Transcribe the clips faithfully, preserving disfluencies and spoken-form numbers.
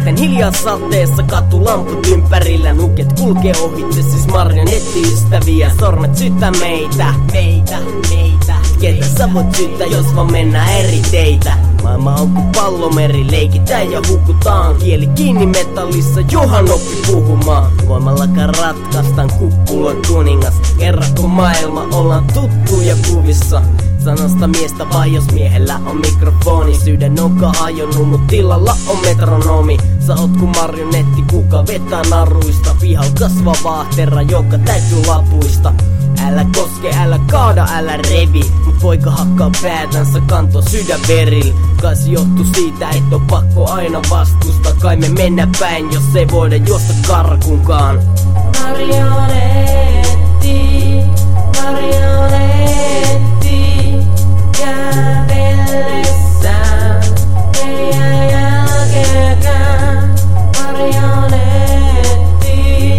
Miesten hiljaa sateessa katulamput ympärillä. Nuket kulkee ohitse siis marionettiystäviä. Sormet syyttää meitä, meitä, meitä. Ketä sä voit syyttää, jos vaan mennään eri teitä? Maailma on kuin pallomeri, leikitään ja hukutaan. Kieli kiinni metallissa, johan oppi puhumaan. Voimallakaan ratkaistaan kukkulon kuningas. Kerran kun maailma ollaan tuttuja kuvissa. Sanasta miestä vaan jos miehellä on mikrofoni. Sydän onkaan hajonnut, mut tilalla on metronomi. Sä oot ku marionetti, kuka vetää naruista. Pihal kasvaa vaahtera, joka täytyy lapuista. Älä koske, älä kaada, älä revi. Mut poika hakkaa päätänsä, kantoo sydän veril. Kai se johtuu siitä, et on pakko aina vastusta. Kai me mennä päin, jos ei voida juosta karkunkaan. Marionetti, marionetti, kävellessään ei jää jälkeäkään. Marionetti,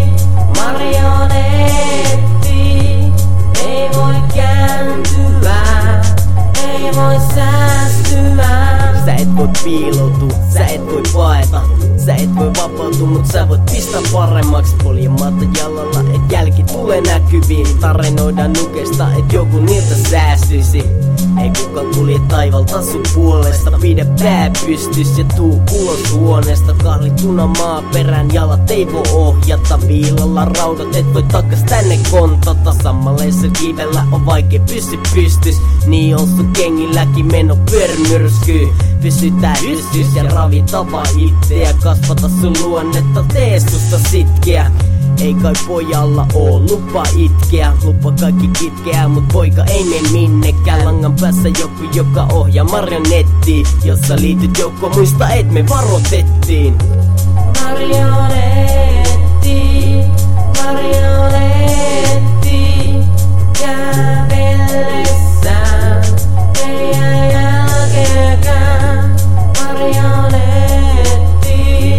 marionetti, ei voi kääntyä, ei voi säästyä. Sä et voi piiloutua, sä et voi paeta. Sä et voi vapautua, mut sä voit pistää paremmaks. Poljamaata jalalla, et jälki tulee näkyviin. Tarinoidaan nukesta, et joku niiltä säästyisi. Ei kukaan kulje taivalta sun puolesta. Pidä pää pystys ja tuu ulos huoneesta. Kahlituna maaperään, jalat ei voi ohjata. Viilalla raudat, et voi takas tänne kontata. Sammaleissa kivellä on vaikea pysy pystys. Niin on sun kengilläkin meno pyörimyrskyy. Pysytään ystys ja ravita vaan itseä. Kasvata sun luonnetta, tee susta sitkeä. Ei kai pojalla oo lupa itkeä. Lupa kaikki kitkeä, mut poika ei mene minnekään. Langan päässä joku, joka ohjaa marionettiin. Jos sä liityt joukkoon, muista et me varoitettiin. Marionetti, marionetti, kävellessään ei jää jälkeäkään. Marionetti,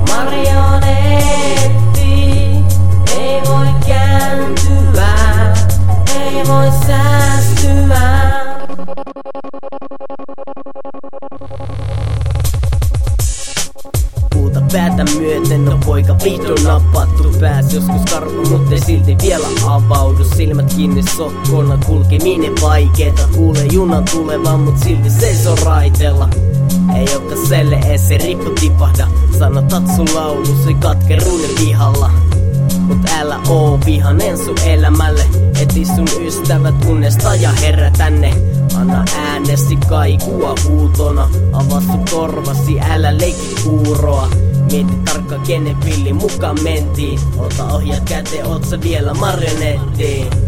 marionetti, ei voi kääntyä, ei voi säästyä. Puuta päätä myöten, no poika vihdoin napattu. Pääs joskus karkuun, mut ei silti vielä avaudu. Silmät kiinni sokkona, kulkeminen vaikeeta. Kuulee junan tulevan, mut silti seisoo raiteella. Ei oo kaselle ees se rippu tipahda. Sanotat sun laulus, ei katkeruuden vihalla. Mut älä oo vihanen sun elämälle. Eti sun ystävät unnesta ja herä tänne. Anna äänesi kaikua huutona. Avaa sun korvasi, älä leiki kuuroa. Mieti tarkkaan kenen pillin mukaan mentiin. Ota ohjat käteen, oot sä vielä marionettiin.